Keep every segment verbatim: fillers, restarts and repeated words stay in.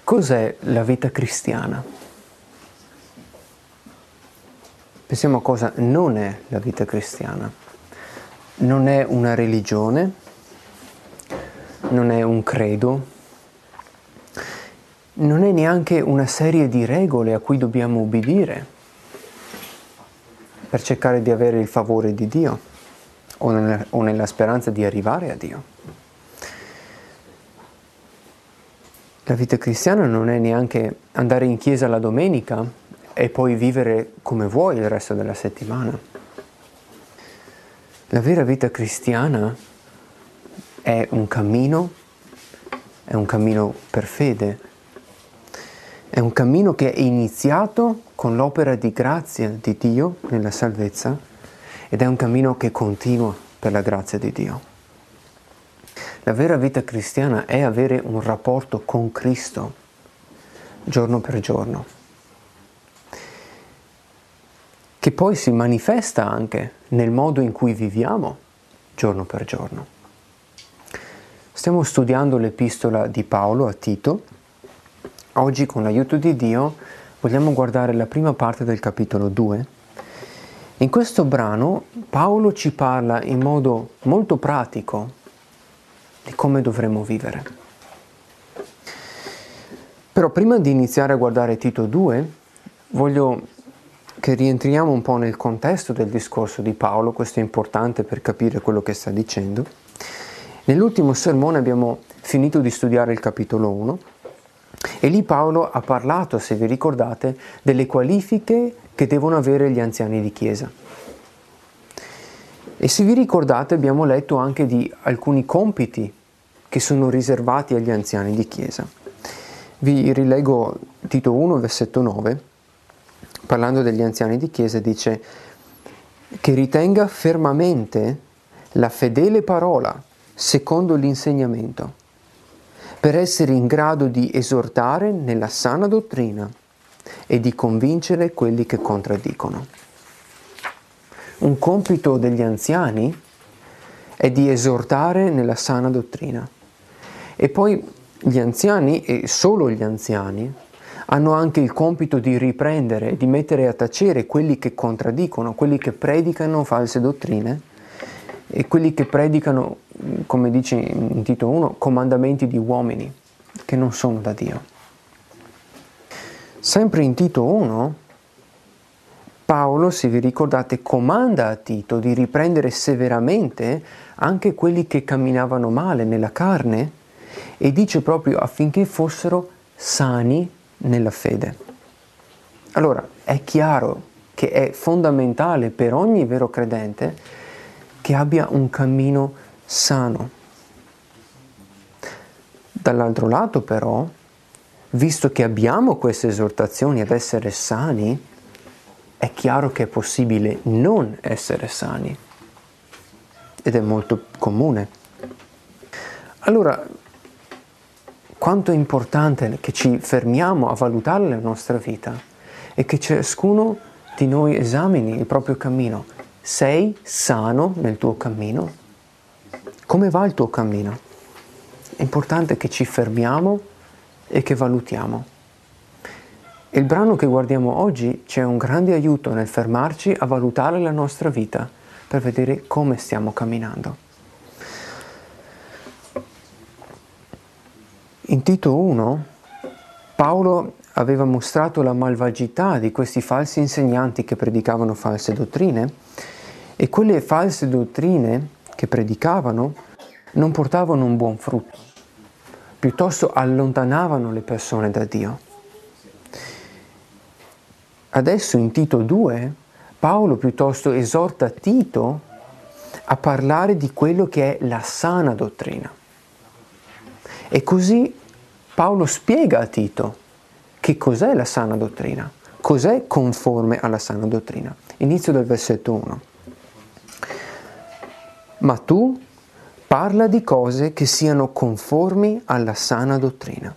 Cos'è la vita cristiana? Pensiamo a cosa non è la vita cristiana. Non è una religione, non è un credo, non è neanche una serie di regole a cui dobbiamo ubbidire per cercare di avere il favore di Dio o nella, o nella speranza di arrivare a Dio. La vita cristiana non è neanche andare in chiesa la domenica e poi vivere come vuoi il resto della settimana. La vera vita cristiana è un cammino, è un cammino per fede, è un cammino che è iniziato con l'opera di grazia di Dio nella salvezza ed è un cammino che continua per la grazia di Dio. La vera vita cristiana è avere un rapporto con Cristo giorno per giorno, che poi si manifesta anche nel modo in cui viviamo giorno per giorno. Stiamo studiando l'epistola di Paolo a Tito. Oggi, con l'aiuto di Dio, vogliamo guardare la prima parte del capitolo due. In questo brano Paolo ci parla in modo molto pratico di come dovremmo vivere. Però prima di iniziare a guardare Tito due, voglio che rientriamo un po' nel contesto del discorso di Paolo. Questo è importante per capire quello che sta dicendo. Nell'ultimo sermone abbiamo finito di studiare il capitolo uno e lì Paolo ha parlato, se vi ricordate, delle qualifiche che devono avere gli anziani di chiesa. E se vi ricordate abbiamo letto anche di alcuni compiti che sono riservati agli anziani di chiesa. Vi rileggo Tito uno, versetto nove, parlando degli anziani di chiesa, dice che ritenga fermamente la fedele parola secondo l'insegnamento, per essere in grado di esortare nella sana dottrina e di convincere quelli che contraddicono. Un compito degli anziani è di esortare nella sana dottrina. E poi gli anziani, e solo gli anziani, hanno anche il compito di riprendere, di mettere a tacere quelli che contraddicono, quelli che predicano false dottrine e quelli che predicano, come dice in Tito uno, comandamenti di uomini che non sono da Dio. Sempre in Tito uno, Paolo, se vi ricordate, comanda a Tito di riprendere severamente anche quelli che camminavano male nella carne e dice proprio affinché fossero sani nella fede. Allora, è chiaro che è fondamentale per ogni vero credente che abbia un cammino sano. Dall'altro lato, però, visto che abbiamo queste esortazioni ad essere sani, è chiaro che è possibile non essere sani. Ed è molto comune. Allora, quanto è importante che ci fermiamo a valutare la nostra vita e che ciascuno di noi esamini il proprio cammino. Sei sano nel tuo cammino? Come va il tuo cammino? È importante che ci fermiamo e che valutiamo. Il brano che guardiamo oggi c'è un grande aiuto nel fermarci a valutare la nostra vita per vedere come stiamo camminando. In Tito uno, Paolo aveva mostrato la malvagità di questi falsi insegnanti che predicavano false dottrine e quelle false dottrine che predicavano non portavano un buon frutto, piuttosto allontanavano le persone da Dio. Adesso in Tito due, Paolo piuttosto esorta Tito a parlare di quello che è la sana dottrina. E così Paolo spiega a Tito che cos'è la sana dottrina, cos'è conforme alla sana dottrina. Inizio del versetto uno. Ma tu parla di cose che siano conformi alla sana dottrina.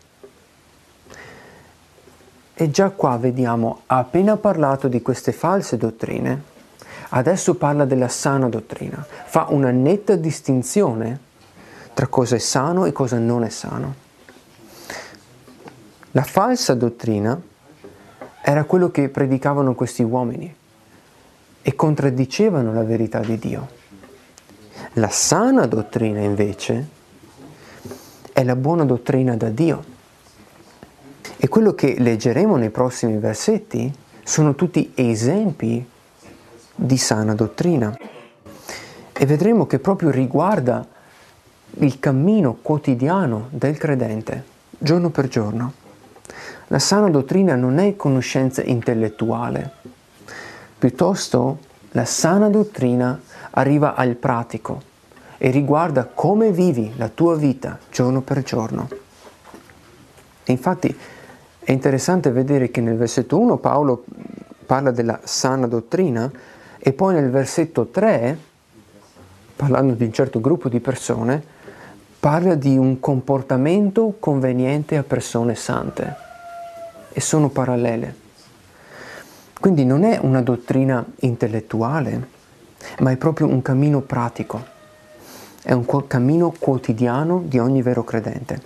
E già qua vediamo, ha appena parlato di queste false dottrine, adesso parla della sana dottrina, fa una netta distinzione tra cosa è sano e cosa non è sano. La falsa dottrina era quello che predicavano questi uomini e contraddicevano la verità di Dio. La sana dottrina invece è la buona dottrina da Dio. E quello che leggeremo nei prossimi versetti sono tutti esempi di sana dottrina. E vedremo che proprio riguarda il cammino quotidiano del credente, giorno per giorno. La sana dottrina non è conoscenza intellettuale, piuttosto la sana dottrina arriva al pratico e riguarda come vivi la tua vita giorno per giorno. E infatti è interessante vedere che nel versetto uno Paolo parla della sana dottrina e poi nel versetto tre, parlando di un certo gruppo di persone, parla di un comportamento conveniente a persone sante e sono parallele. Quindi non è una dottrina intellettuale, ma è proprio un cammino pratico, è un cammino quotidiano di ogni vero credente.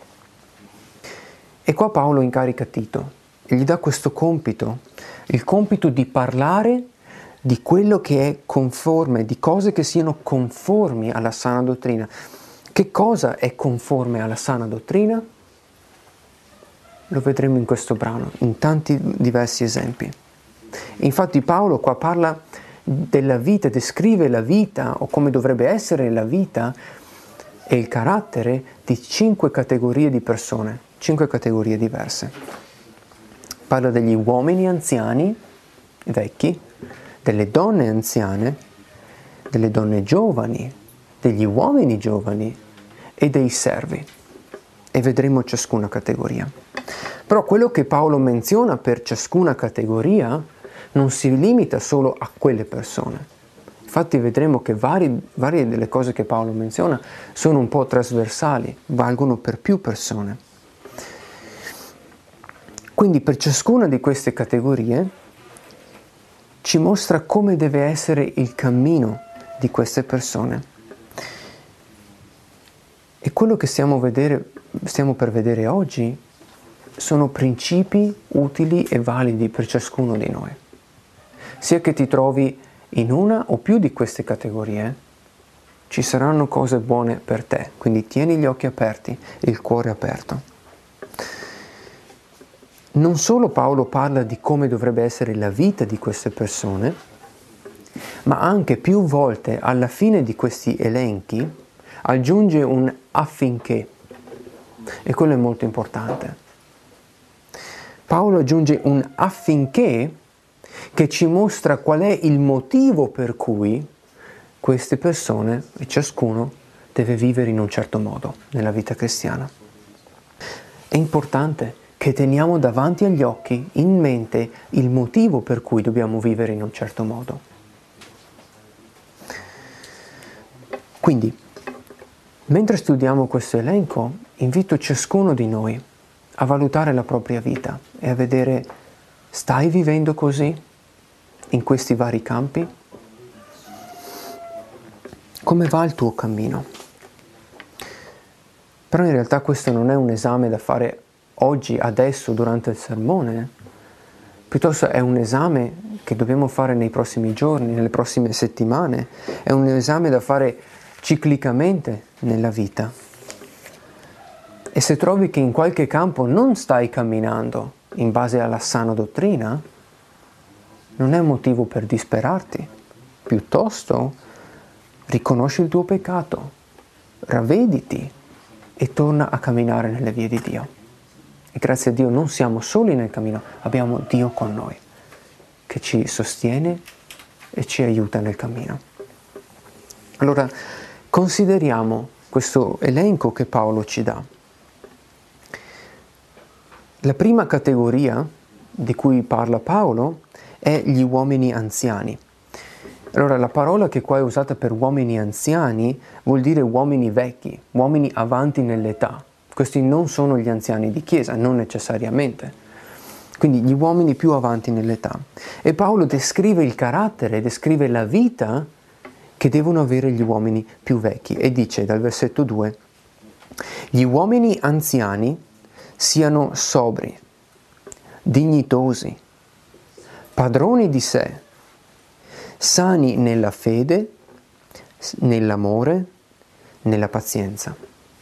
E qua Paolo incarica Tito e gli dà questo compito, il compito di parlare di quello che è conforme, di cose che siano conformi alla sana dottrina. Che cosa è conforme alla sana dottrina? Lo vedremo in questo brano, in tanti diversi esempi. Infatti Paolo qua parla della vita, descrive la vita o come dovrebbe essere la vita e il carattere di cinque categorie di persone, cinque categorie diverse. Parla degli uomini anziani, vecchi, delle donne anziane, delle donne giovani, degli uomini giovani e dei servi. E vedremo ciascuna categoria. Però quello che Paolo menziona per ciascuna categoria non si limita solo a quelle persone. Infatti vedremo che vari, varie delle cose che Paolo menziona sono un po' trasversali, valgono per più persone. Quindi per ciascuna di queste categorie ci mostra come deve essere il cammino di queste persone. E quello che stiamo, vedere, stiamo per vedere oggi sono principi utili e validi per ciascuno di noi. Sia che ti trovi in una o più di queste categorie, ci saranno cose buone per te, quindi tieni gli occhi aperti e il cuore aperto. Non solo Paolo parla di come dovrebbe essere la vita di queste persone, ma anche più volte alla fine di questi elenchi aggiunge un affinché, e quello è molto importante. Paolo aggiunge un affinché che ci mostra qual è il motivo per cui queste persone, e ciascuno, deve vivere in un certo modo nella vita cristiana. È importante che teniamo davanti agli occhi, in mente, il motivo per cui dobbiamo vivere in un certo modo. Quindi, mentre studiamo questo elenco, invito ciascuno di noi a valutare la propria vita e a vedere: stai vivendo così in questi vari campi? Come va il tuo cammino? Però in realtà questo non è un esame da fare oggi, adesso, durante il sermone, piuttosto è un esame che dobbiamo fare nei prossimi giorni, nelle prossime settimane, è un esame da fare ciclicamente nella vita. E se trovi che in qualche campo non stai camminando in base alla sana dottrina, non è motivo per disperarti, piuttosto riconosci il tuo peccato, ravvediti e torna a camminare nelle vie di Dio. E grazie a Dio non siamo soli nel cammino, abbiamo Dio con noi, che ci sostiene e ci aiuta nel cammino. Allora, consideriamo questo elenco che Paolo ci dà. La prima categoria di cui parla Paolo è gli uomini anziani. Allora, la parola che qua è usata per uomini anziani vuol dire uomini vecchi, uomini avanti nell'età. Questi non sono gli anziani di chiesa, non necessariamente. Quindi gli uomini più avanti nell'età. E Paolo descrive il carattere, descrive la vita che devono avere gli uomini più vecchi. E dice dal versetto due: gli uomini anziani siano sobri, dignitosi, padroni di sé, sani nella fede, nell'amore, nella pazienza.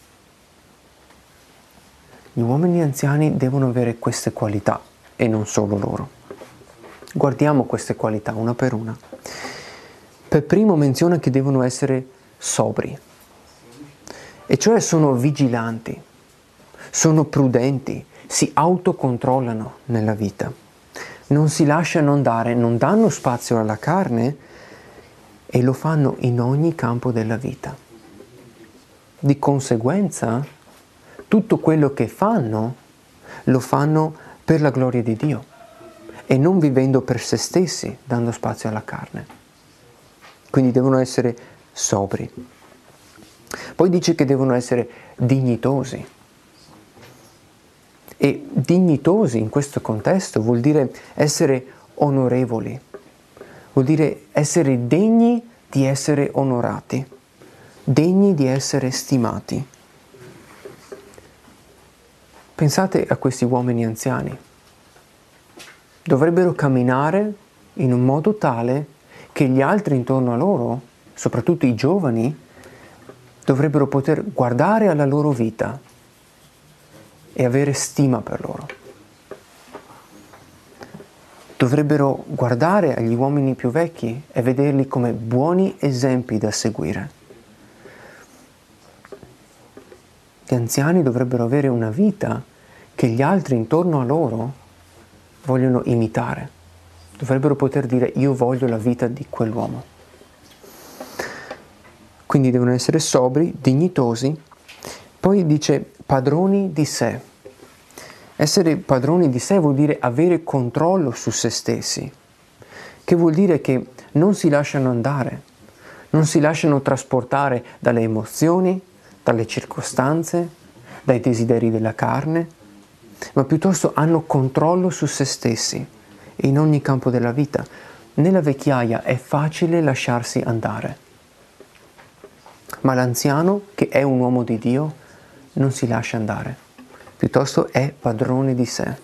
Gli uomini anziani devono avere queste qualità e non solo loro. Guardiamo queste qualità una per una. Per primo menziona che devono essere sobri, e cioè sono vigilanti, sono prudenti, si autocontrollano nella vita, non si lasciano andare, non danno spazio alla carne e lo fanno in ogni campo della vita. Di conseguenza, tutto quello che fanno lo fanno per la gloria di Dio e non vivendo per se stessi, dando spazio alla carne. Quindi devono essere sobri. Poi dice che devono essere dignitosi. E dignitosi in questo contesto vuol dire essere onorevoli, vuol dire essere degni di essere onorati, degni di essere stimati. Pensate a questi uomini anziani. Dovrebbero camminare in un modo tale che gli altri intorno a loro, soprattutto i giovani, dovrebbero poter guardare alla loro vita e avere stima per loro. Dovrebbero guardare agli uomini più vecchi e vederli come buoni esempi da seguire. Gli anziani dovrebbero avere una vita che gli altri intorno a loro vogliono imitare. Dovrebbero poter dire: io voglio la vita di quell'uomo. Quindi devono essere sobri, dignitosi. Poi dice padroni di sé. Essere padroni di sé vuol dire avere controllo su se stessi, che vuol dire che non si lasciano andare, non si lasciano trasportare dalle emozioni, dalle circostanze, dai desideri della carne, ma piuttosto hanno controllo su se stessi in ogni campo della vita. Nella vecchiaia è facile lasciarsi andare, ma l'anziano, che è un uomo di Dio, non si lascia andare, piuttosto è padrone di sé.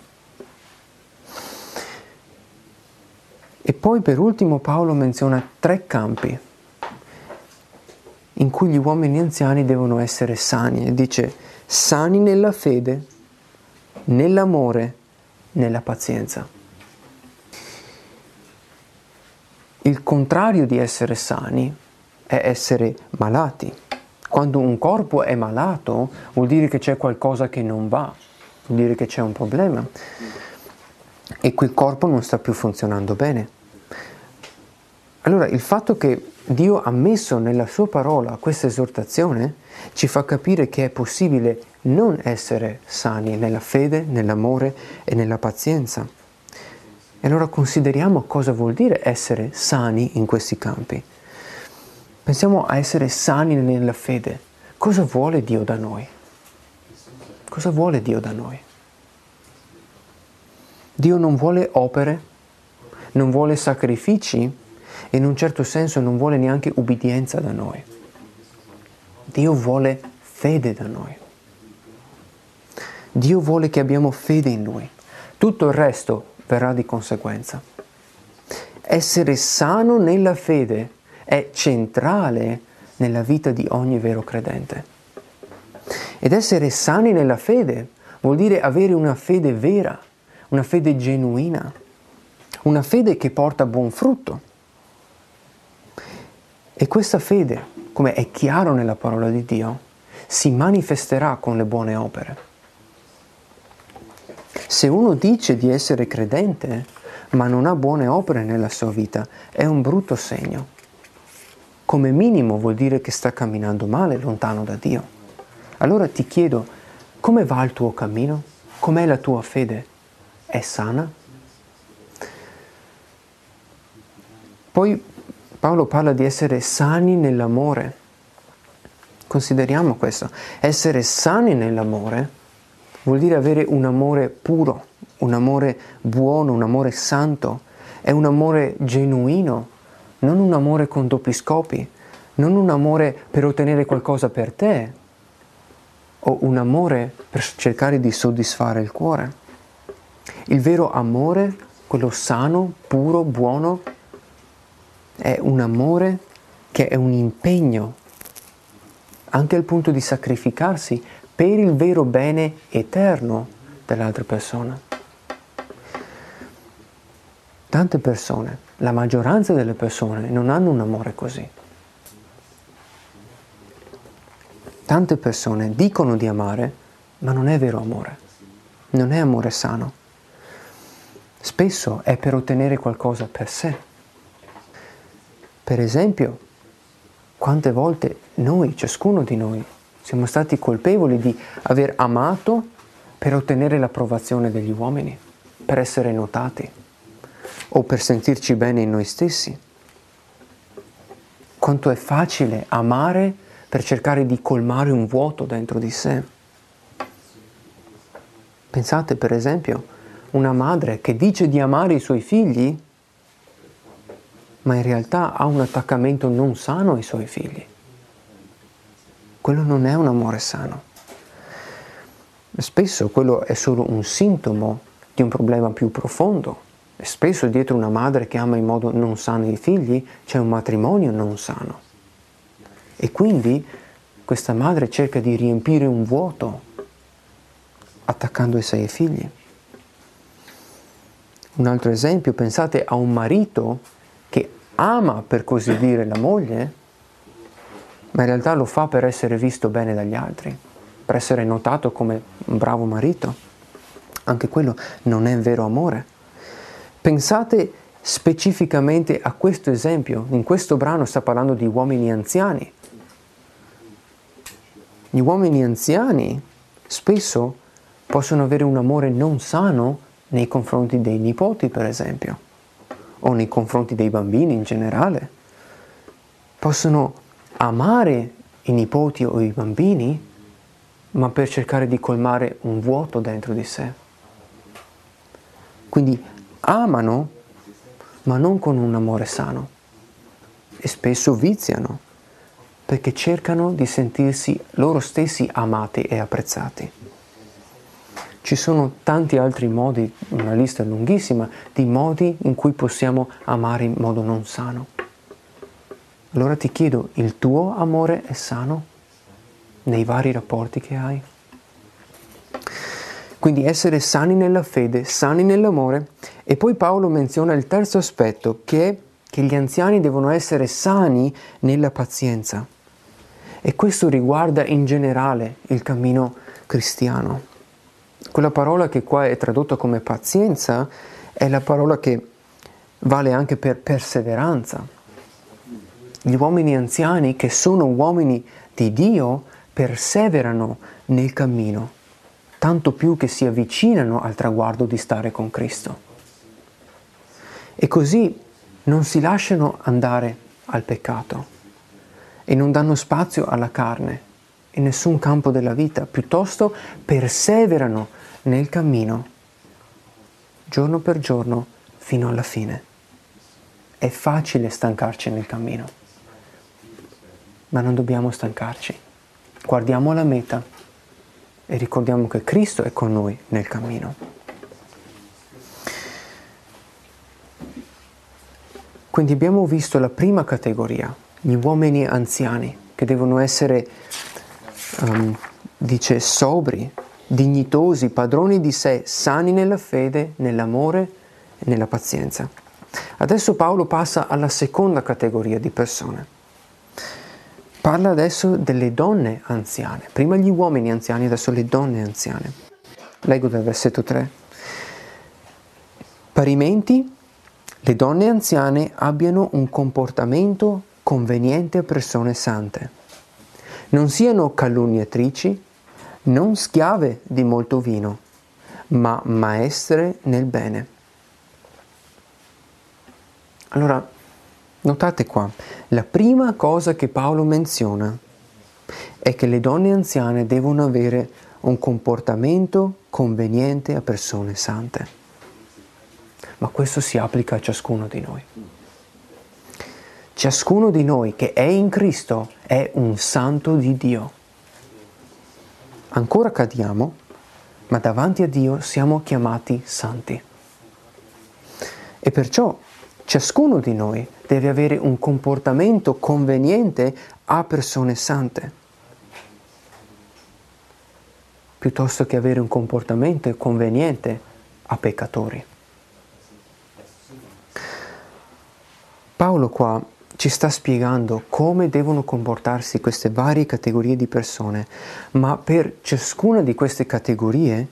E poi per ultimo Paolo menziona tre campi in cui gli uomini anziani devono essere sani, e dice: sani nella fede, nell'amore, nella pazienza. Il contrario di essere sani è essere malati. Quando un corpo è malato vuol dire che c'è qualcosa che non va, vuol dire che c'è un problema e quel corpo non sta più funzionando bene. Allora il fatto che Dio ha messo nella sua parola questa esortazione ci fa capire che è possibile non essere sani nella fede, nell'amore e nella pazienza. E allora consideriamo cosa vuol dire essere sani in questi campi. Pensiamo a essere sani nella fede. Cosa vuole Dio da noi? Cosa vuole Dio da noi? Dio non vuole opere, non vuole sacrifici e in un certo senso non vuole neanche ubbidienza da noi. Dio vuole fede da noi. Dio vuole che abbiamo fede in Lui. Tutto il resto verrà di conseguenza. Essere sano nella fede è centrale nella vita di ogni vero credente. Ed essere sani nella fede vuol dire avere una fede vera, una fede genuina, una fede che porta buon frutto. E questa fede, come è chiaro nella parola di Dio, si manifesterà con le buone opere. Se uno dice di essere credente, ma non ha buone opere nella sua vita, è un brutto segno. Come minimo vuol dire che sta camminando male, lontano da Dio. Allora ti chiedo, come va il tuo cammino? Com'è la tua fede? È sana? Poi Paolo parla di essere sani nell'amore. Consideriamo questo. Essere sani nell'amore vuol dire avere un amore puro, un amore buono, un amore santo. È un amore genuino, non un amore con doppi scopi, non un amore per ottenere qualcosa per te, o un amore per cercare di soddisfare il cuore. Il vero amore, quello sano, puro, buono, è un amore che è un impegno, anche al punto di sacrificarsi per il vero bene eterno dell'altra persona. Tante persone, la maggioranza delle persone, non hanno un amore così. Tante persone dicono di amare, ma non è vero amore, non è amore sano. Spesso è per ottenere qualcosa per sé. Per esempio, quante volte noi, ciascuno di noi, siamo stati colpevoli di aver amato per ottenere l'approvazione degli uomini, per essere notati o per sentirci bene in noi stessi. Quanto è facile amare per cercare di colmare un vuoto dentro di sé. Pensate per esempio una madre che dice di amare i suoi figli, ma in realtà ha un attaccamento non sano ai suoi figli. Quello non è un amore sano. Spesso quello è solo un sintomo di un problema più profondo. E spesso dietro una madre che ama in modo non sano i figli c'è un matrimonio non sano. E quindi questa madre cerca di riempire un vuoto attaccando ai suoi figli. Un altro esempio, pensate a un marito che ama per così dire la moglie, ma in realtà lo fa per essere visto bene dagli altri, per essere notato come un bravo marito. Anche quello non è vero amore. Pensate specificamente a questo esempio. In questo brano sta parlando di uomini anziani. Gli uomini anziani spesso possono avere un amore non sano nei confronti dei nipoti, per esempio, o nei confronti dei bambini in generale. Possono amare i nipoti o i bambini, ma per cercare di colmare un vuoto dentro di sé. Quindi amano, ma non con un amore sano. E spesso viziano, perché cercano di sentirsi loro stessi amati e apprezzati. Ci sono tanti altri modi, una lista lunghissima, di modi in cui possiamo amare in modo non sano. Allora ti chiedo, il tuo amore è sano nei vari rapporti che hai? Quindi essere sani nella fede, sani nell'amore. E poi Paolo menziona il terzo aspetto, che è che gli anziani devono essere sani nella pazienza. E questo riguarda in generale il cammino cristiano. Quella parola che qua è tradotta come pazienza è la parola che vale anche per perseveranza. Gli uomini anziani, che sono uomini di Dio, perseverano nel cammino, tanto più che si avvicinano al traguardo di stare con Cristo. E così non si lasciano andare al peccato e non danno spazio alla carne in nessun campo della vita, piuttosto perseverano nel cammino, giorno per giorno, fino alla fine. È facile stancarci nel cammino, ma non dobbiamo stancarci. Guardiamo la meta e ricordiamo che Cristo è con noi nel cammino. Quindi abbiamo visto la prima categoria, gli uomini anziani, che devono essere, um, dice, sobri, dignitosi, padroni di sé, sani nella fede, nell'amore e nella pazienza. Adesso Paolo passa alla seconda categoria di persone. Parla adesso delle donne anziane. Prima gli uomini anziani, adesso le donne anziane. Leggo dal versetto tre. Parimenti, le donne anziane abbiano un comportamento conveniente a persone sante. Non siano calunniatrici, non schiave di molto vino, ma maestre nel bene. Allora, notate qua, la prima cosa che Paolo menziona è che le donne anziane devono avere un comportamento conveniente a persone sante. Ma questo si applica a ciascuno di noi. Ciascuno di noi che è in Cristo è un santo di Dio. ancora cadiamo, ma davanti a Dio siamo chiamati santi. E perciò ciascuno di noi deve avere un comportamento conveniente a persone sante, piuttosto che avere un comportamento conveniente a peccatori. Paolo qua ci sta spiegando come devono comportarsi queste varie categorie di persone, ma per ciascuna di queste categorie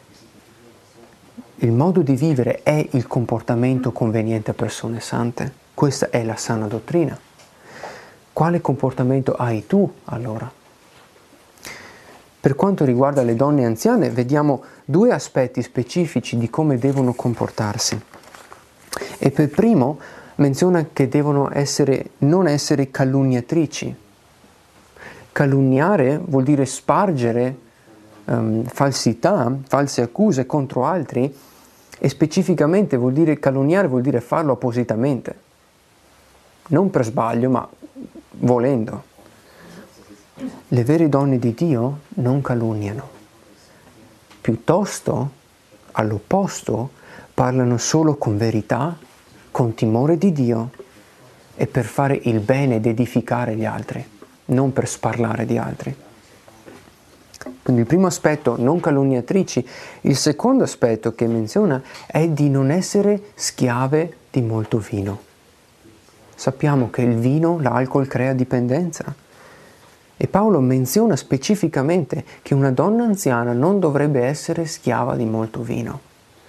il modo di vivere è il comportamento conveniente a persone sante. Questa è la sana dottrina. Quale comportamento hai tu allora? Per quanto riguarda le donne anziane, vediamo due aspetti specifici di come devono comportarsi. E per primo menziona che devono essere, non essere calunniatrici. Calunniare vuol dire spargere um, falsità, false accuse contro altri, e specificamente vuol dire calunniare, vuol dire farlo appositamente. Non per sbaglio, ma volendo. Le vere donne di Dio non calunniano. Piuttosto, all'opposto, parlano solo con verità, con timore di Dio e per fare il bene ed edificare gli altri, non per sparlare di altri. Quindi il primo aspetto, non calunniatrici. Il secondo aspetto che menziona è di non essere schiave di molto vino. Sappiamo che il vino, l'alcol crea dipendenza. E Paolo menziona specificamente che una donna anziana non dovrebbe essere schiava di molto vino.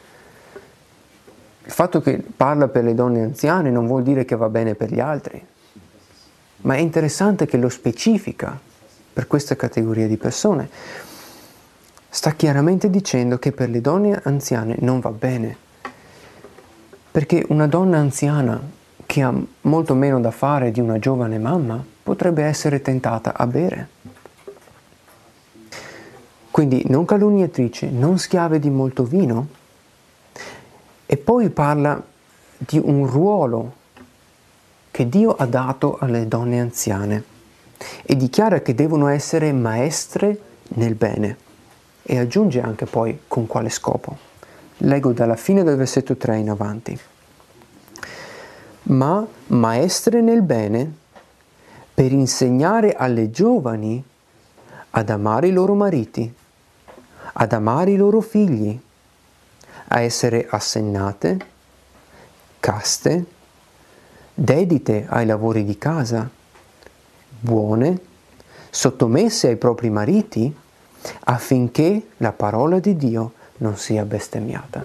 Il fatto che parla per le donne anziane non vuol dire che va bene per gli altri, ma è interessante che lo specifica per questa categoria di persone. Sta chiaramente dicendo che per le donne anziane non va bene, perché una donna anziana che ha molto meno da fare di una giovane mamma potrebbe essere tentata a bere. Quindi non calunniatrice, non schiave di molto vino. E poi parla di un ruolo che Dio ha dato alle donne anziane e dichiara che devono essere maestre nel bene, e aggiunge anche poi con quale scopo. Leggo dalla fine del versetto tre in avanti. Ma maestre nel bene per insegnare alle giovani ad amare i loro mariti, ad amare i loro figli, a essere assennate, caste, dedite ai lavori di casa, buone, sottomesse ai propri mariti, affinché la parola di Dio non sia bestemmiata.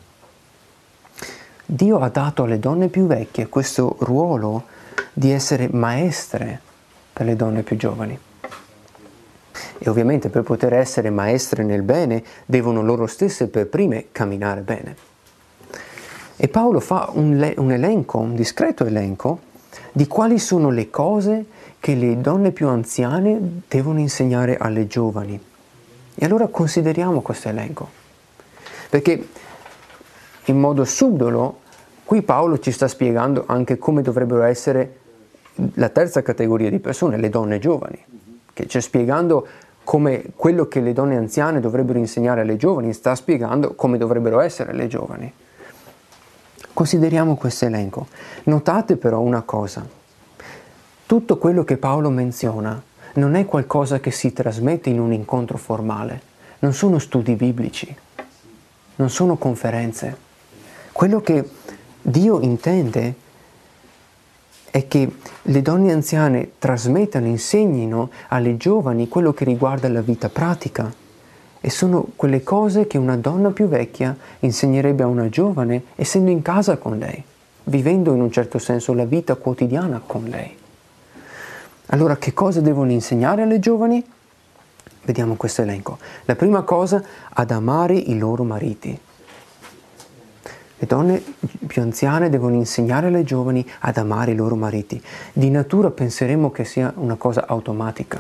Dio ha dato alle donne più vecchie questo ruolo di essere maestre per le donne più giovani. E ovviamente per poter essere maestre nel bene devono loro stesse per prime camminare bene. E Paolo fa un, le- un elenco, un discreto elenco di quali sono le cose che le donne più anziane devono insegnare alle giovani. E allora consideriamo questo elenco, perché in modo subdolo qui Paolo ci sta spiegando anche come dovrebbero essere la terza categoria di persone, le donne giovani, che ci sta spiegando come quello che le donne anziane dovrebbero insegnare alle giovani, sta spiegando come dovrebbero essere le giovani. Consideriamo questo elenco. Notate però una cosa: tutto quello che Paolo menziona non è qualcosa che si trasmette in un incontro formale, non sono studi biblici, non sono conferenze. Quello che Dio intende è che le donne anziane trasmettano, insegnino alle giovani quello che riguarda la vita pratica, e sono quelle cose che una donna più vecchia insegnerebbe a una giovane essendo in casa con lei, vivendo in un certo senso la vita quotidiana con lei. Allora, che cosa devono insegnare alle giovani? Vediamo questo elenco. La prima cosa, ad amare i loro mariti. Le donne più anziane devono insegnare alle giovani ad amare i loro mariti. Di natura penseremo che sia una cosa automatica.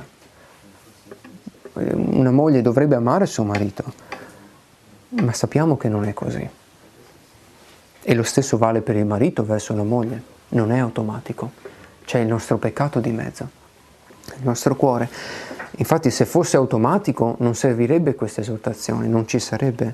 Una moglie dovrebbe amare suo marito, ma sappiamo che non è così. E lo stesso vale per il marito verso la moglie. Non è automatico. C'è il nostro peccato di mezzo, il nostro cuore. Infatti se fosse automatico non servirebbe questa esortazione, non ci sarebbe.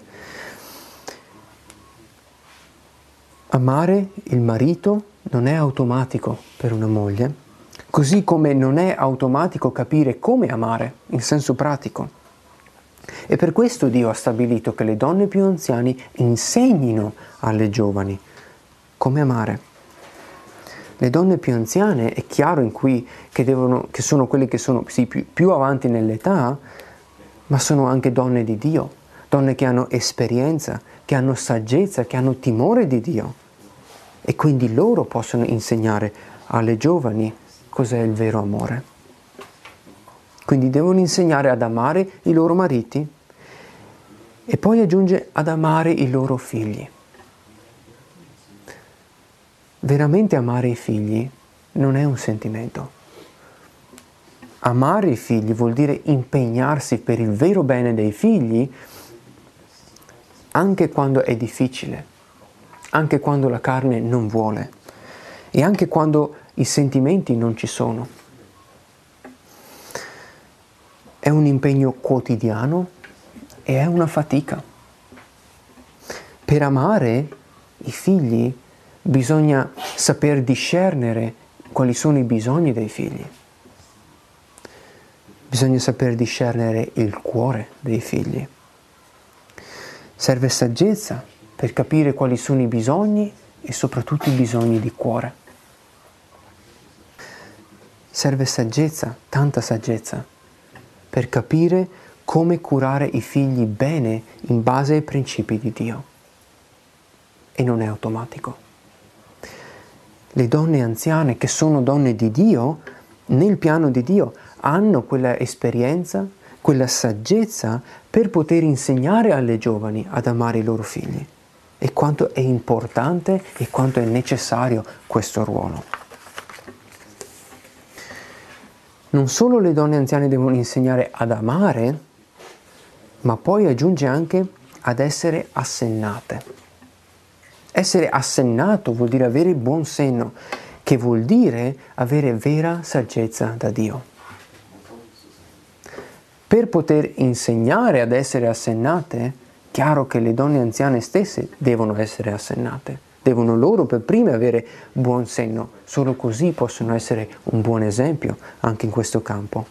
Amare il marito non è automatico per una moglie, così come non è automatico capire come amare in senso pratico. E per questo Dio ha stabilito che le donne più anziane insegnino alle giovani come amare. Le donne più anziane, è chiaro in cui che, devono, che sono quelle che sono sì, più, più avanti nell'età, ma sono anche donne di Dio, donne che hanno esperienza, che hanno saggezza, che hanno timore di Dio. E quindi loro possono insegnare alle giovani cos'è il vero amore. Quindi devono insegnare ad amare i loro mariti e poi aggiunge ad amare i loro figli. Veramente amare i figli non è un sentimento. Amare i figli vuol dire impegnarsi per il vero bene dei figli anche quando è difficile, anche quando la carne non vuole e anche quando i sentimenti non ci sono. È un impegno quotidiano e è una fatica. Per amare i figli bisogna saper discernere quali sono i bisogni dei figli. Bisogna saper discernere il cuore dei figli. Serve saggezza per capire quali sono i bisogni e soprattutto i bisogni di cuore. Serve saggezza, tanta saggezza, per capire come curare i figli bene in base ai principi di Dio. E non è automatico. Le donne anziane, che sono donne di Dio, nel piano di Dio, hanno quella esperienza, quella saggezza per poter insegnare alle giovani ad amare i loro figli. E quanto è importante e quanto è necessario questo ruolo. Non solo le donne anziane devono insegnare ad amare, ma poi aggiunge anche ad essere assennate. Essere assennato vuol dire avere buon senno, che vuol dire avere vera saggezza da Dio. Per poter insegnare ad essere assennate, chiaro che le donne anziane stesse devono essere assennate, devono loro per prime avere buon senno, solo così possono essere un buon esempio anche in questo campo.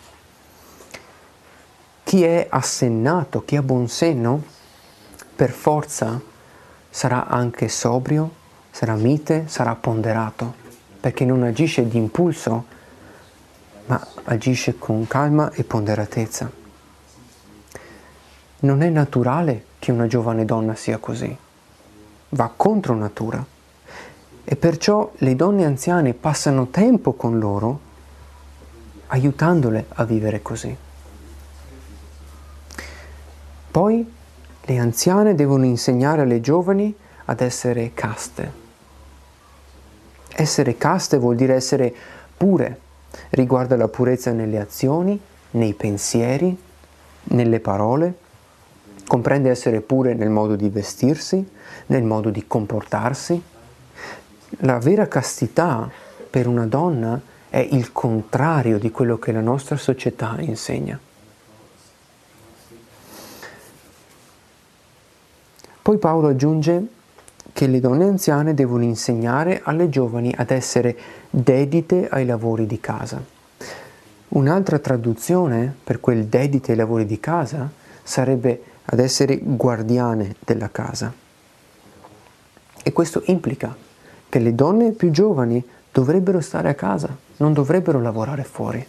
Chi è assennato, chi ha buon senno, per forza sarà anche sobrio, sarà mite, sarà ponderato, perché non agisce di impulso, ma agisce con calma e ponderatezza. Non è naturale che una giovane donna sia così, va contro natura. E perciò le donne anziane passano tempo con loro, aiutandole a vivere così. Poi le anziane devono insegnare alle giovani ad essere caste. Essere caste vuol dire essere pure, riguarda la purezza nelle azioni, nei pensieri, nelle parole, comprende essere pure nel modo di vestirsi, nel modo di comportarsi. La vera castità per una donna è il contrario di quello che la nostra società insegna. Poi Paolo aggiunge che le donne anziane devono insegnare alle giovani ad essere dedite ai lavori di casa. Un'altra traduzione per quel dedite ai lavori di casa sarebbe ad essere guardiane della casa. E questo implica che le donne più giovani dovrebbero stare a casa, non dovrebbero lavorare fuori.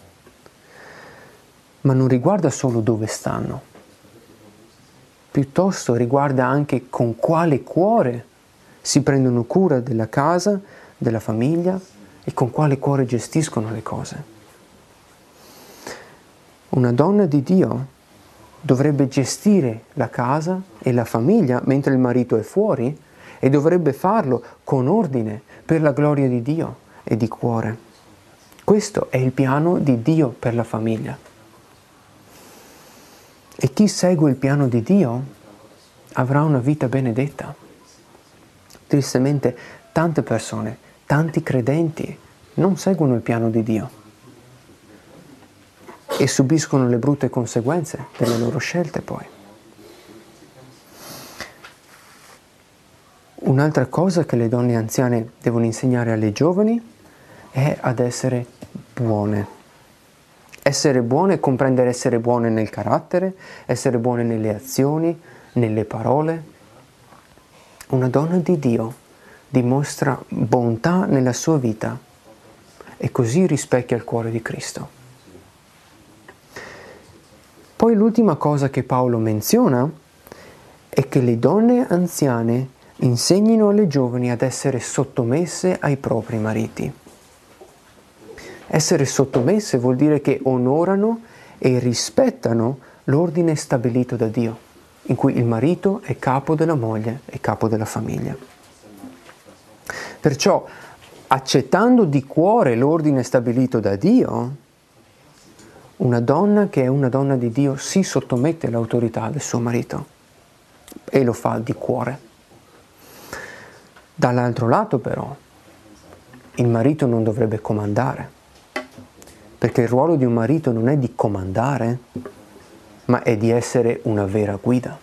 Ma non riguarda solo dove stanno. Piuttosto riguarda anche con quale cuore si prendono cura della casa, della famiglia e con quale cuore gestiscono le cose. Una donna di Dio dovrebbe gestire la casa e la famiglia mentre il marito è fuori e dovrebbe farlo con ordine per la gloria di Dio e di cuore. Questo è il piano di Dio per la famiglia. E chi segue il piano di Dio avrà una vita benedetta. Tristemente, tante persone, tanti credenti non seguono il piano di Dio. e subiscono le brutte conseguenze delle loro scelte poi. Un'altra cosa che le donne anziane devono insegnare alle giovani è ad essere buone. Essere buone, comprendere essere buone nel carattere, essere buone nelle azioni, nelle parole. Una donna di Dio dimostra bontà nella sua vita e così rispecchia il cuore di Cristo. Poi l'ultima cosa che Paolo menziona è che le donne anziane insegnino alle giovani ad essere sottomesse ai propri mariti. Essere sottomesse vuol dire che onorano e rispettano l'ordine stabilito da Dio, in cui il marito è capo della moglie e capo della famiglia. Perciò, accettando di cuore l'ordine stabilito da Dio, una donna che è una donna di Dio si sottomette all'autorità del suo marito e lo fa di cuore. Dall'altro lato però, il marito non dovrebbe comandare, perché il ruolo di un marito non è di comandare, ma è di essere una vera guida.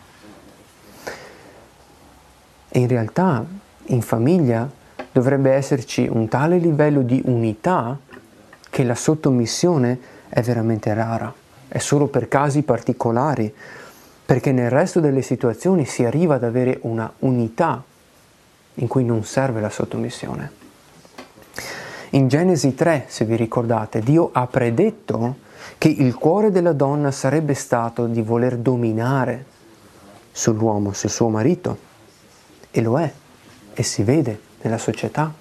E in realtà, in famiglia, dovrebbe esserci un tale livello di unità che la sottomissione è veramente rara, è solo per casi particolari, perché nel resto delle situazioni si arriva ad avere una unità in cui non serve la sottomissione. In Genesi tre, se vi ricordate, Dio ha predetto che il cuore della donna sarebbe stato di voler dominare sull'uomo, sul suo marito, e lo è, e si vede nella società.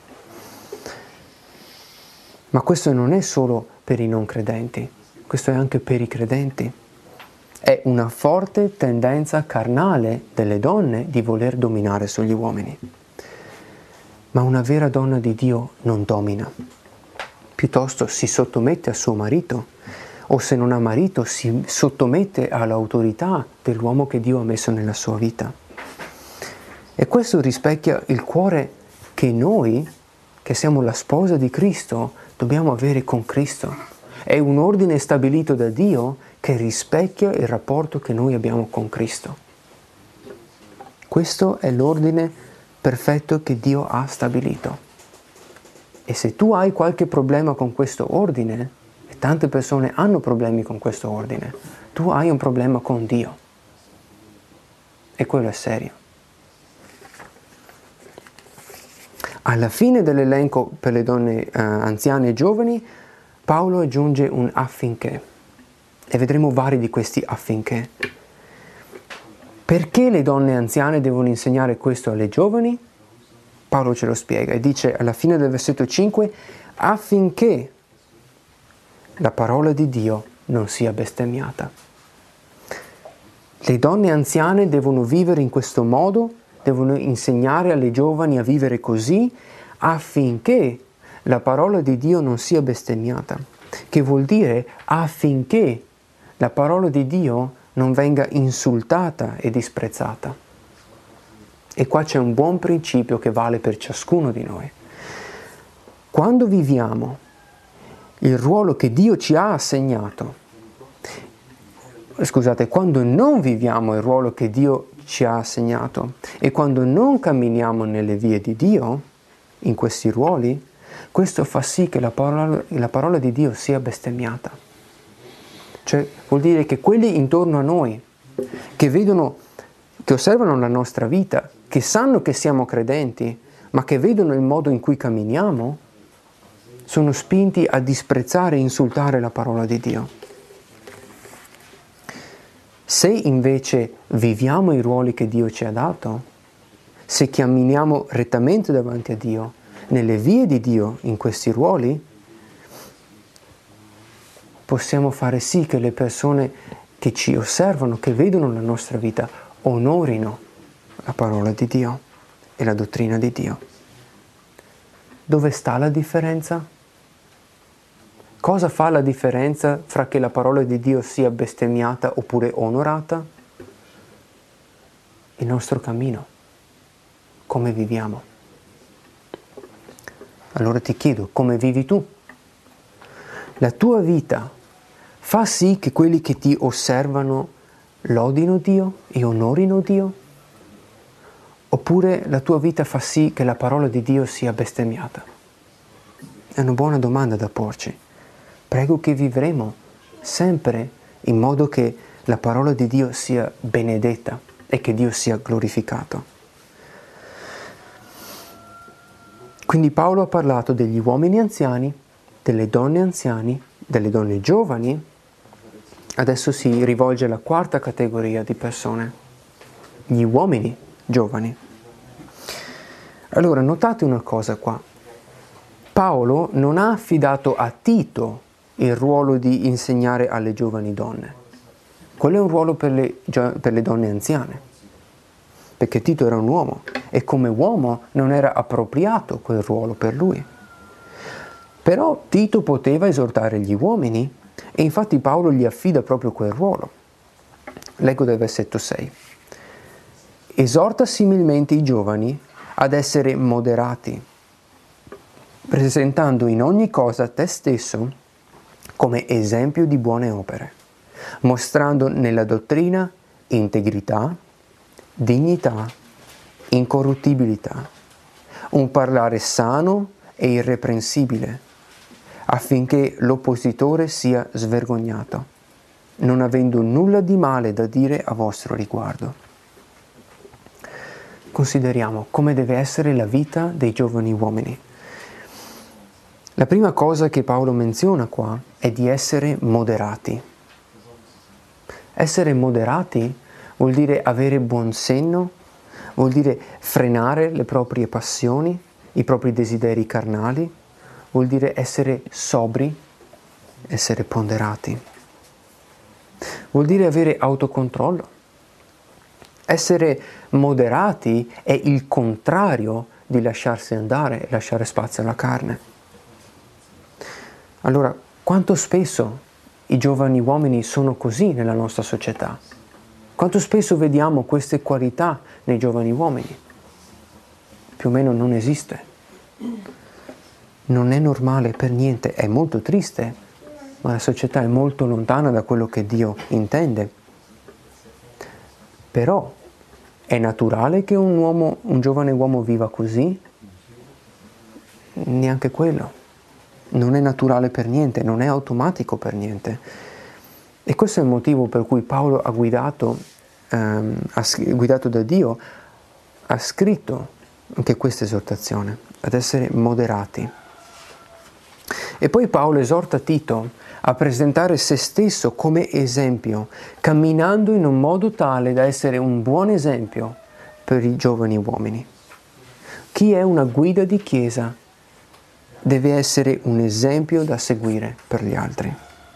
Ma questo non è solo per i non credenti, questo è anche per i credenti. È una forte tendenza carnale delle donne di voler dominare sugli uomini. Ma una vera donna di Dio non domina, piuttosto si sottomette al suo marito, o se non ha marito si sottomette all'autorità dell'uomo che Dio ha messo nella sua vita. E questo rispecchia il cuore che noi, che siamo la sposa di Cristo, dobbiamo avere con Cristo. È un ordine stabilito da Dio che rispecchia il rapporto che noi abbiamo con Cristo. Questo è l'ordine perfetto che Dio ha stabilito. E se tu hai qualche problema con questo ordine, e tante persone hanno problemi con questo ordine, tu hai un problema con Dio. E quello è serio. Alla fine dell'elenco per le donne eh, anziane e giovani, Paolo aggiunge un affinché. E vedremo vari di questi affinché. Perché le donne anziane devono insegnare questo alle giovani? Paolo ce lo spiega e dice alla fine del versetto cinque, affinché la parola di Dio non sia bestemmiata. Le donne anziane devono vivere in questo modo, devono insegnare alle giovani a vivere così, affinché la parola di Dio non sia bestemmiata, che vuol dire affinché la parola di Dio non venga insultata e disprezzata. E qua c'è un buon principio che vale per ciascuno di noi. Quando viviamo il ruolo che Dio ci ha assegnato, scusate, quando non viviamo il ruolo che Dio ci ha assegnato e quando non camminiamo nelle vie di Dio, in questi ruoli, questo fa sì che la parola, la parola di Dio sia bestemmiata. Cioè vuol dire che quelli intorno a noi, che vedono, che osservano la nostra vita, che sanno che siamo credenti, ma che vedono il modo in cui camminiamo, sono spinti a disprezzare e insultare la parola di Dio. Se invece viviamo i ruoli che Dio ci ha dato, se camminiamo rettamente davanti a Dio, nelle vie di Dio in questi ruoli, possiamo fare sì che le persone che ci osservano, che vedono la nostra vita, onorino la parola di Dio e la dottrina di Dio. Dove sta la differenza? Cosa fa la differenza fra che la parola di Dio sia bestemmiata oppure onorata? Il nostro cammino, come viviamo. Allora ti chiedo, come vivi tu? La tua vita fa sì che quelli che ti osservano lodino Dio e onorino Dio? Oppure la tua vita fa sì che la parola di Dio sia bestemmiata? È una buona domanda da porci. Prego che vivremo sempre in modo che la parola di Dio sia benedetta e che Dio sia glorificato. Quindi Paolo ha parlato degli uomini anziani, delle donne anziani, delle donne giovani. Adesso si rivolge alla quarta categoria di persone, gli uomini giovani. Allora, notate una cosa qua. Paolo non ha affidato a Tito il ruolo di insegnare alle giovani donne. Quello è un ruolo per le, per le donne anziane, perché Tito era un uomo e come uomo non era appropriato quel ruolo per lui. Però Tito poteva esortare gli uomini e infatti Paolo gli affida proprio quel ruolo. Leggo dal versetto sei. Esorta similmente i giovani ad essere moderati, presentando in ogni cosa te stesso come esempio di buone opere, mostrando nella dottrina integrità, dignità, incorruttibilità, un parlare sano e irreprensibile, affinché l'oppositore sia svergognato, non avendo nulla di male da dire a vostro riguardo. Consideriamo come deve essere la vita dei giovani uomini. La prima cosa che Paolo menziona qua è di essere moderati. Essere moderati vuol dire avere buon senno, vuol dire frenare le proprie passioni, i propri desideri carnali, vuol dire essere sobri, essere ponderati. Vuol dire avere autocontrollo. Essere moderati è il contrario di lasciarsi andare e lasciare spazio alla carne. Allora, quanto spesso i giovani uomini sono così nella nostra società? Quanto spesso vediamo queste qualità nei giovani uomini? Più o meno non esiste. Non è normale per niente, è molto triste, ma la società è molto lontana da quello che Dio intende. Però è naturale che un uomo, un giovane uomo viva così? Neanche quello. Non è naturale per niente, non è automatico per niente. E questo è il motivo per cui Paolo ha guidato, ehm, ha guidato da Dio, ha scritto anche questa esortazione, ad essere moderati. E poi Paolo esorta Tito a presentare se stesso come esempio, camminando in un modo tale da essere un buon esempio per i giovani uomini. Chi è una guida di chiesa deve essere un esempio da seguire per gli altri.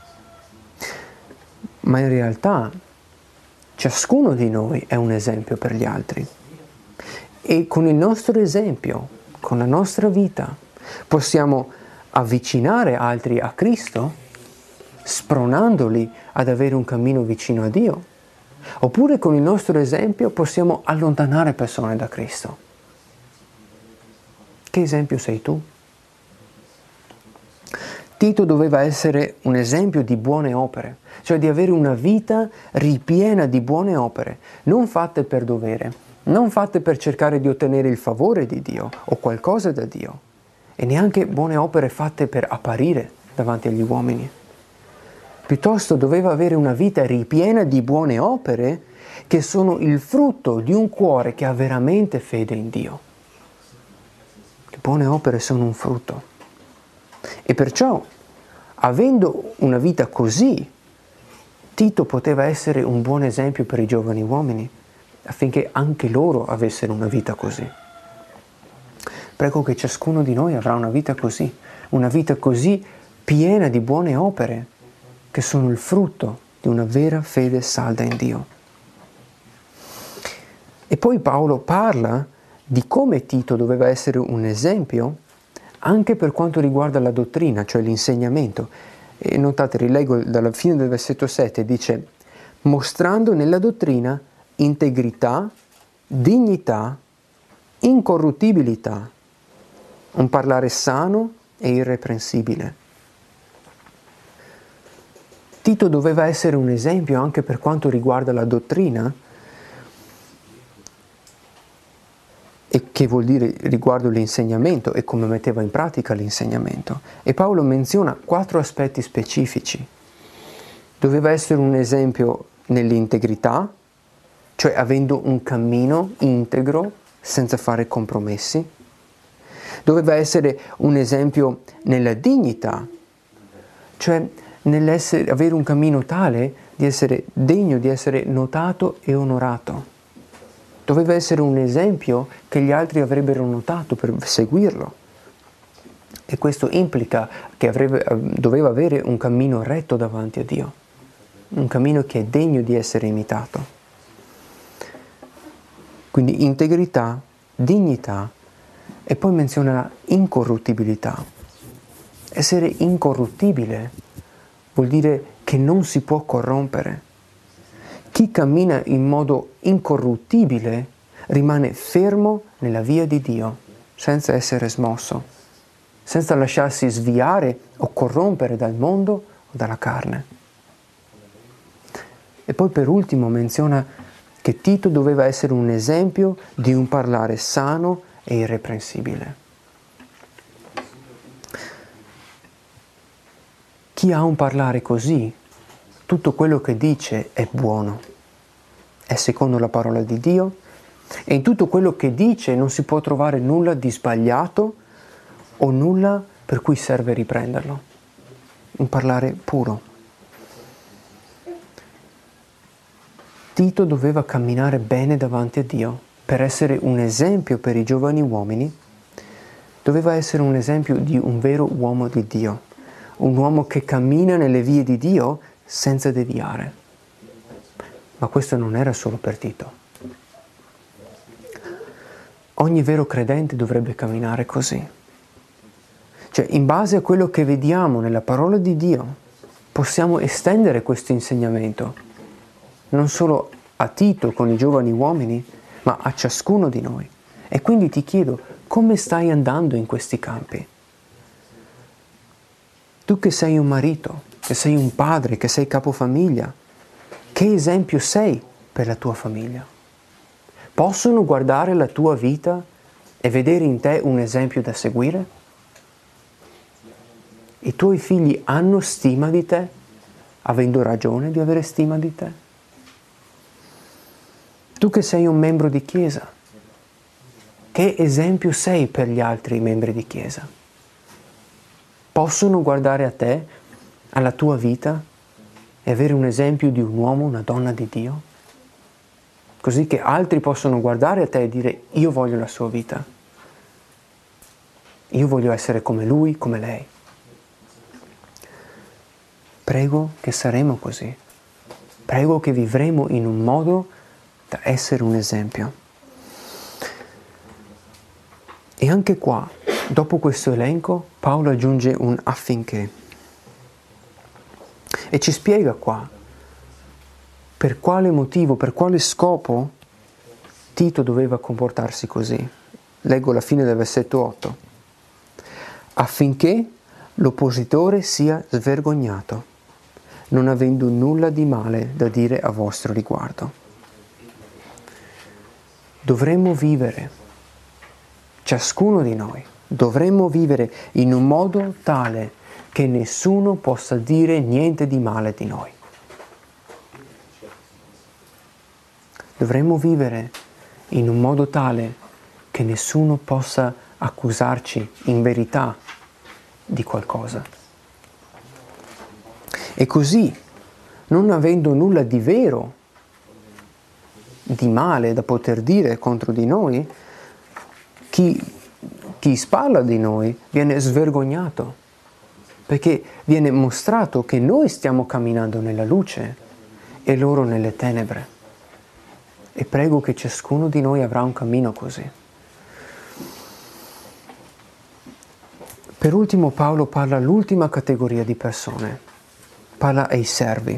Ma in realtà ciascuno di noi è un esempio per gli altri. E con il nostro esempio, con la nostra vita, possiamo avvicinare altri a Cristo, spronandoli ad avere un cammino vicino a Dio. Oppure con il nostro esempio possiamo allontanare persone da Cristo. Che esempio sei tu? Tito doveva essere un esempio di buone opere, cioè di avere una vita ripiena di buone opere, non fatte per dovere, non fatte per cercare di ottenere il favore di Dio o qualcosa da Dio, e neanche buone opere fatte per apparire davanti agli uomini. Piuttosto doveva avere una vita ripiena di buone opere che sono il frutto di un cuore che ha veramente fede in Dio. Le buone opere sono un frutto. E perciò, avendo una vita così, Tito poteva essere un buon esempio per i giovani uomini, affinché anche loro avessero una vita così. Prego che ciascuno di noi avrà una vita così, una vita così piena di buone opere, che sono il frutto di una vera fede salda in Dio. E poi Paolo parla di come Tito doveva essere un esempio anche per quanto riguarda la dottrina, cioè l'insegnamento. E notate, rileggo dalla fine del versetto sette, dice: mostrando nella dottrina integrità, dignità, incorruttibilità, un parlare sano e irreprensibile. Tito doveva essere un esempio anche per quanto riguarda la dottrina, e che vuol dire riguardo l'insegnamento e come metteva in pratica l'insegnamento. E Paolo menziona quattro aspetti specifici. Doveva essere un esempio nell'integrità, cioè avendo un cammino integro senza fare compromessi. Doveva essere un esempio nella dignità, cioè nell'avere un cammino tale di essere degno di essere notato e onorato. Doveva essere un esempio che gli altri avrebbero notato per seguirlo. E questo implica che avrebbe, doveva avere un cammino retto davanti a Dio, un cammino che è degno di essere imitato. Quindi integrità, dignità, e poi menziona incorruttibilità. Essere incorruttibile vuol dire che non si può corrompere. Chi cammina in modo incorruttibile rimane fermo nella via di Dio, senza essere smosso, senza lasciarsi sviare o corrompere dal mondo o dalla carne. E poi per ultimo menziona che Tito doveva essere un esempio di un parlare sano e irreprensibile. Chi ha un parlare così, tutto quello che dice è buono, è secondo la parola di Dio, e in tutto quello che dice non si può trovare nulla di sbagliato o nulla per cui serve riprenderlo. Un parlare puro. Tito doveva camminare bene davanti a Dio per essere un esempio per i giovani uomini, doveva essere un esempio di un vero uomo di Dio, un uomo che cammina nelle vie di Dio senza deviare. Ma questo non era solo per Tito. Ogni vero credente dovrebbe camminare così. Cioè, in base a quello che vediamo nella parola di Dio, possiamo estendere questo insegnamento, non solo a Tito con i giovani uomini, ma a ciascuno di noi. E quindi ti chiedo, come stai andando in questi campi? Tu che sei un marito, che sei un padre, che sei capofamiglia, che esempio sei per la tua famiglia? Possono guardare la tua vita e vedere in te un esempio da seguire? I tuoi figli hanno stima di te, avendo ragione di avere stima di te? Tu che sei un membro di chiesa, che esempio sei per gli altri membri di chiesa? Possono guardare a te, alla tua vita, e avere un esempio di un uomo, una donna di Dio? Così che altri possono guardare a te e dire: io voglio la sua vita. Io voglio essere come lui, come lei. Prego che saremo così. Prego che vivremo in un modo da essere un esempio. E anche qua, dopo questo elenco, Paolo aggiunge un affinché. E ci spiega qua per quale motivo, per quale scopo Tito doveva comportarsi così. Leggo la fine del versetto otto. Affinché l'oppositore sia svergognato, non avendo nulla di male da dire a vostro riguardo. Dovremmo vivere, ciascuno di noi, dovremmo vivere in un modo tale che nessuno possa dire niente di male di noi. Dovremmo vivere in un modo tale che nessuno possa accusarci in verità di qualcosa. E così, non avendo nulla di vero, di male da poter dire contro di noi, chi, chi parla di noi viene svergognato, perché viene mostrato che noi stiamo camminando nella luce e loro nelle tenebre. E prego che ciascuno di noi avrà un cammino così. Per ultimo Paolo parla all'ultima categoria di persone, parla ai servi.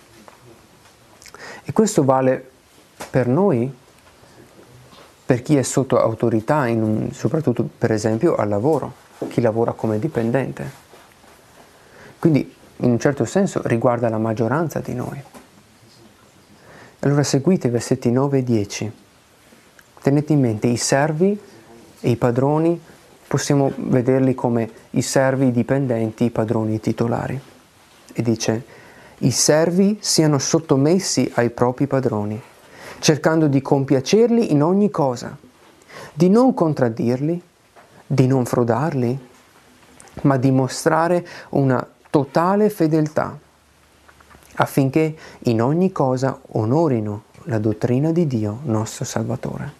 E questo vale per noi, per chi è sotto autorità, in un, soprattutto per esempio al lavoro, chi lavora come dipendente. Quindi in un certo senso riguarda la maggioranza di noi. Allora seguite i versetti nove e dieci. Tenete in mente i servi e i padroni, possiamo vederli come i servi i dipendenti, i padroni i titolari. E dice: i servi siano sottomessi ai propri padroni, cercando di compiacerli in ogni cosa, di non contraddirli, di non frodarli, ma di mostrare una totale fedeltà, affinché in ogni cosa onorino la dottrina di Dio, nostro Salvatore.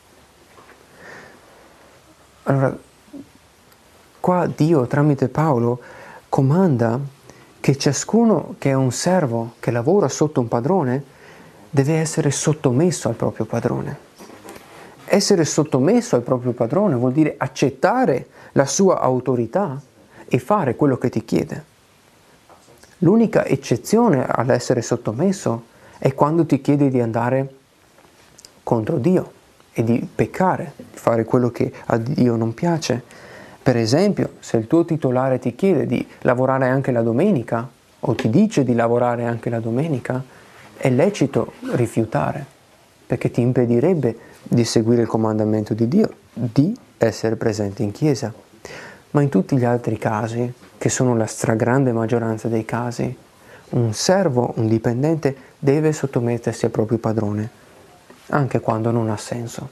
Allora, qua Dio, tramite Paolo, comanda che ciascuno che è un servo, che lavora sotto un padrone, deve essere sottomesso al proprio padrone. Essere sottomesso al proprio padrone vuol dire accettare la sua autorità e fare quello che ti chiede. L'unica eccezione all'essere sottomesso è quando ti chiede di andare contro Dio e di peccare, di fare quello che a Dio non piace. Per esempio, se il tuo titolare ti chiede di lavorare anche la domenica, o ti dice di lavorare anche la domenica, è lecito rifiutare, perché ti impedirebbe di seguire il comandamento di Dio, di essere presente in chiesa. Ma in tutti gli altri casi, che sono la stragrande maggioranza dei casi, un servo, un dipendente, deve sottomettersi al proprio padrone, anche quando non ha senso.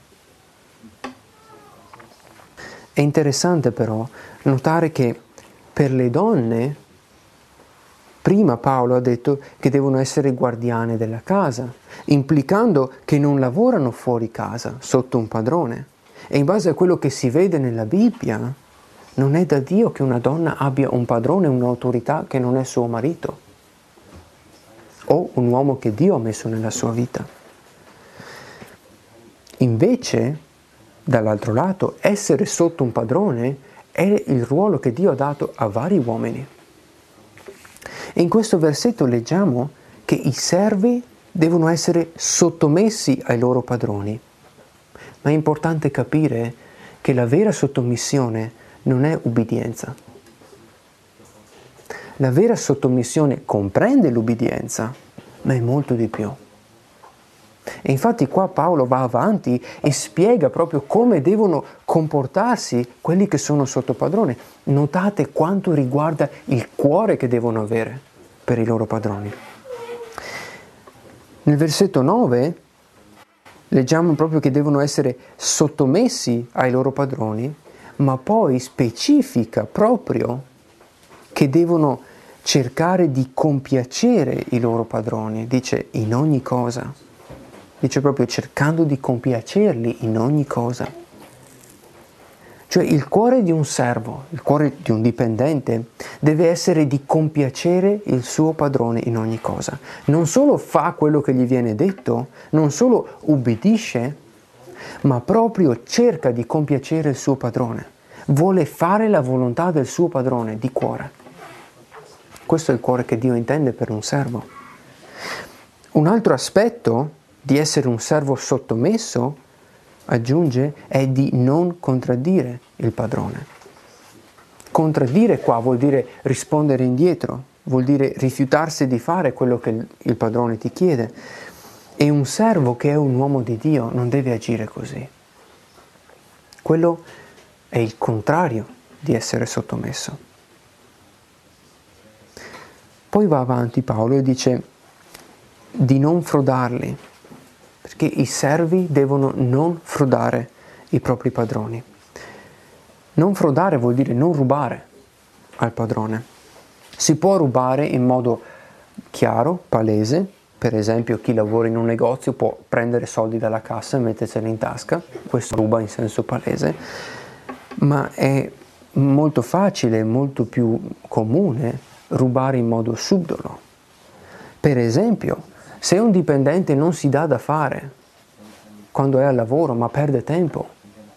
È interessante però notare che per le donne, prima Paolo ha detto che devono essere guardiane della casa, implicando che non lavorano fuori casa, sotto un padrone. E in base a quello che si vede nella Bibbia, non è da Dio che una donna abbia un padrone, un'autorità che non è suo marito, o un uomo che Dio ha messo nella sua vita. Invece, dall'altro lato, essere sotto un padrone è il ruolo che Dio ha dato a vari uomini. E in questo versetto leggiamo che i servi devono essere sottomessi ai loro padroni. Ma è importante capire che la vera sottomissione non è ubbidienza. La vera sottomissione comprende l'ubbidienza, ma è molto di più. E infatti qua Paolo va avanti e spiega proprio come devono comportarsi quelli che sono sotto padrone. Notate quanto riguarda il cuore che devono avere per i loro padroni. Nel versetto nove leggiamo proprio che devono essere sottomessi ai loro padroni, ma poi specifica proprio che devono cercare di compiacere i loro padroni. Dice in ogni cosa. Dice proprio cercando di compiacerli in ogni cosa. Cioè il cuore di un servo, il cuore di un dipendente deve essere di compiacere il suo padrone in ogni cosa. Non solo fa quello che gli viene detto, non solo ubbidisce, ma proprio cerca di compiacere il suo padrone. Vuole fare la volontà del suo padrone di cuore. Questo è il cuore che Dio intende per un servo. Un altro aspetto di essere un servo sottomesso, aggiunge, è di non contraddire il padrone. Contraddire qua vuol dire rispondere indietro, vuol dire rifiutarsi di fare quello che il padrone ti chiede. E un servo che è un uomo di Dio non deve agire così. Quello è il contrario di essere sottomesso. Poi va avanti Paolo e dice di non frodarli, perché i servi devono non frodare i propri padroni. Non frodare vuol dire non rubare al padrone. Si può rubare in modo chiaro, palese, per esempio chi lavora in un negozio può prendere soldi dalla cassa e metterseli in tasca, questo ruba in senso palese, ma è molto facile, molto più comune rubare in modo subdolo. Per esempio, se un dipendente non si dà da fare quando è al lavoro ma perde tempo,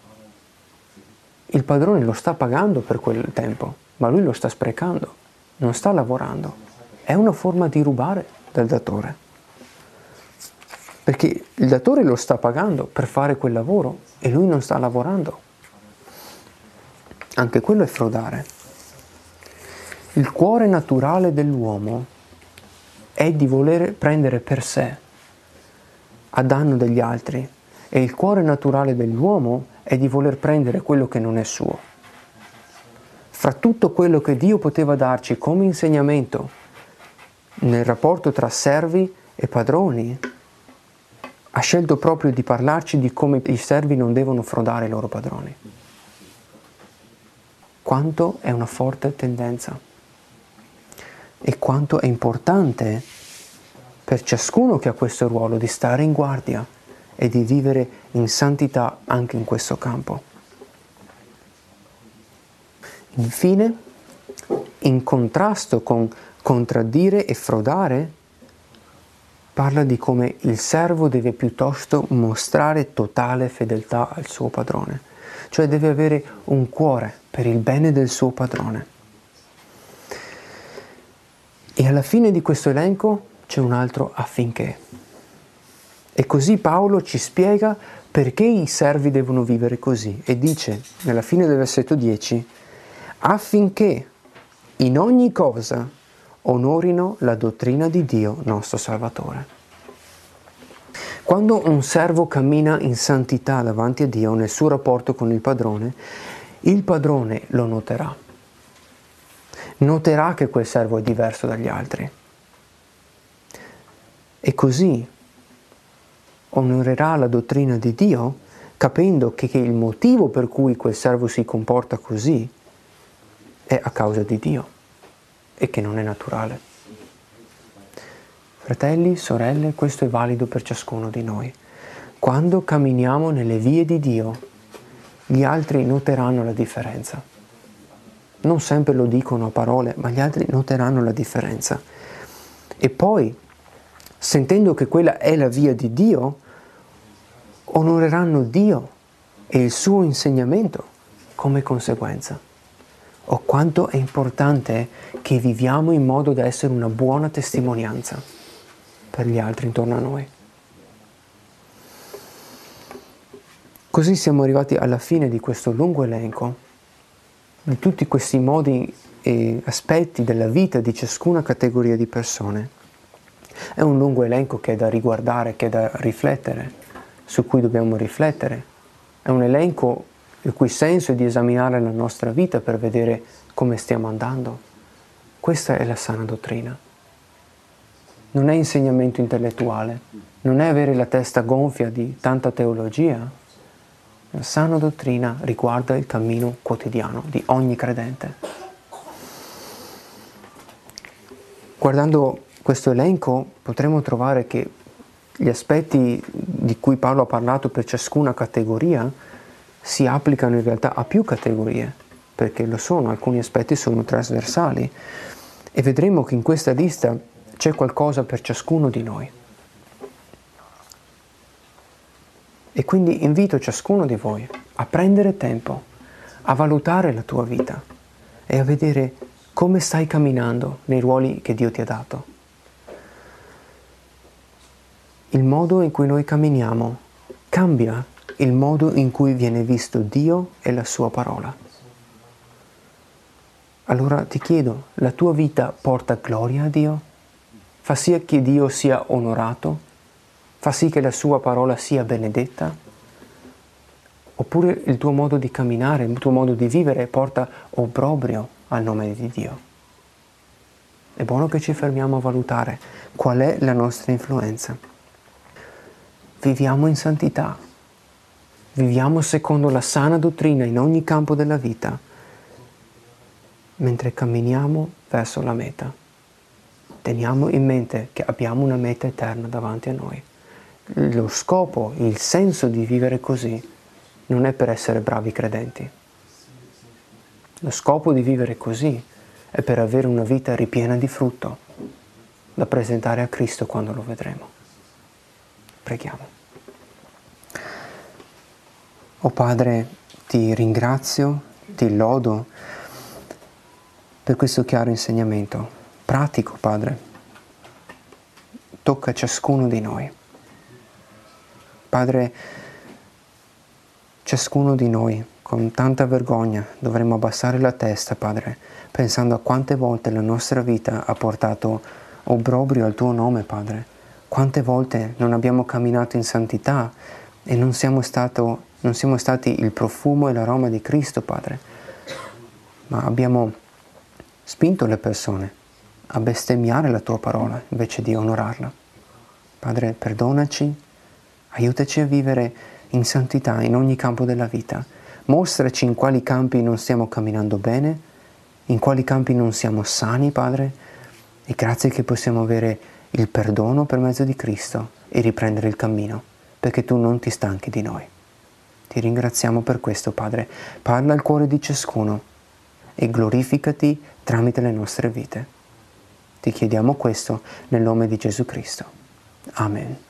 il padrone lo sta pagando per quel tempo, ma lui lo sta sprecando, non sta lavorando. È una forma di rubare dal datore, perché il datore lo sta pagando per fare quel lavoro e lui non sta lavorando. Anche quello è frodare. Il cuore naturale dell'uomo è di voler prendere per sé a danno degli altri, e il cuore naturale dell'uomo è di voler prendere quello che non è suo. Fra tutto quello che Dio poteva darci come insegnamento nel rapporto tra servi e padroni, ha scelto proprio di parlarci di come i servi non devono frodare i loro padroni. Quanto è una forte tendenza e quanto è importante per ciascuno che ha questo ruolo di stare in guardia e di vivere in santità anche in questo campo. Infine, in contrasto con contraddire e frodare, parla di come il servo deve piuttosto mostrare totale fedeltà al suo padrone, cioè deve avere un cuore per il bene del suo padrone. E alla fine di questo elenco c'è un altro affinché. E così Paolo ci spiega perché i servi devono vivere così, e dice nella fine del versetto dieci: affinché in ogni cosa onorino la dottrina di Dio nostro Salvatore. Quando un servo cammina in santità davanti a Dio nel suo rapporto con il padrone, il padrone lo noterà. Noterà che quel servo è diverso dagli altri. E così onorerà la dottrina di Dio, capendo che, che il motivo per cui quel servo si comporta così è a causa di Dio e che non è naturale. Fratelli, sorelle, questo è valido per ciascuno di noi. Quando camminiamo nelle vie di Dio, gli altri noteranno la differenza. Non sempre lo dicono a parole, ma gli altri noteranno la differenza. E poi, sentendo che quella è la via di Dio, onoreranno Dio e il suo insegnamento come conseguenza. O quanto è importante che viviamo in modo da essere una buona testimonianza per gli altri intorno a noi. Così siamo arrivati alla fine di questo lungo elenco di tutti questi modi e aspetti della vita di ciascuna categoria di persone. È un lungo elenco che è da riguardare, che è da riflettere, su cui dobbiamo riflettere. È un elenco il cui senso è di esaminare la nostra vita per vedere come stiamo andando. Questa è la sana dottrina. Non è insegnamento intellettuale, non è avere la testa gonfia di tanta teologia. La sana dottrina riguarda il cammino quotidiano di ogni credente. Guardando questo elenco potremo trovare che gli aspetti di cui Paolo ha parlato per ciascuna categoria si applicano in realtà a più categorie, perché lo sono, alcuni aspetti sono trasversali, e vedremo che in questa lista c'è qualcosa per ciascuno di noi. E quindi invito ciascuno di voi a prendere tempo, a valutare la tua vita e a vedere come stai camminando nei ruoli che Dio ti ha dato. Il modo in cui noi camminiamo cambia il modo in cui viene visto Dio e la sua parola. Allora ti chiedo, la tua vita porta gloria a Dio? Fa sì che Dio sia onorato? Fa sì che la sua parola sia benedetta? Oppure il tuo modo di camminare, il tuo modo di vivere porta obbrobrio al nome di Dio? È buono che ci fermiamo a valutare qual è la nostra influenza. Viviamo in santità, viviamo secondo la sana dottrina in ogni campo della vita, mentre camminiamo verso la meta. Teniamo in mente che abbiamo una meta eterna davanti a noi. Lo scopo, il senso di vivere così non è per essere bravi credenti. Lo scopo di vivere così è per avere una vita ripiena di frutto da presentare a Cristo quando lo vedremo. Preghiamo. O Padre, ti ringrazio, ti lodo per questo chiaro insegnamento. Pratico, Padre, tocca ciascuno di noi. Padre, ciascuno di noi, con tanta vergogna, dovremmo abbassare la testa, Padre, pensando a quante volte la nostra vita ha portato obbrobrio al Tuo nome, Padre. Quante volte non abbiamo camminato in santità e non siamo, stato, non siamo stati il profumo e l'aroma di Cristo, Padre, ma abbiamo spinto le persone a bestemmiare la Tua parola invece di onorarla. Padre, perdonaci, aiutaci a vivere in santità in ogni campo della vita. Mostraci in quali campi non stiamo camminando bene, in quali campi non siamo sani, Padre, e grazie che possiamo avere il perdono per mezzo di Cristo e riprendere il cammino, perché Tu non ti stanchi di noi. Ti ringraziamo per questo, Padre. Parla al cuore di ciascuno e glorificati tramite le nostre vite. Ti chiediamo questo nel nome di Gesù Cristo. Amen.